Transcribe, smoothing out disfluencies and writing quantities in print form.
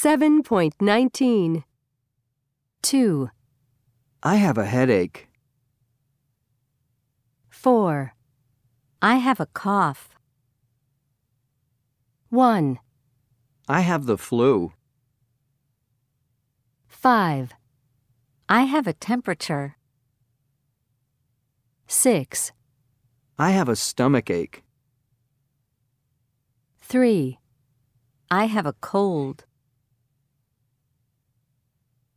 7.19. 2. I have a headache. 4. I have a cough. 1. I have the flu. 5. I have a temperature. 6. I have a stomachache. 3. I have a cold.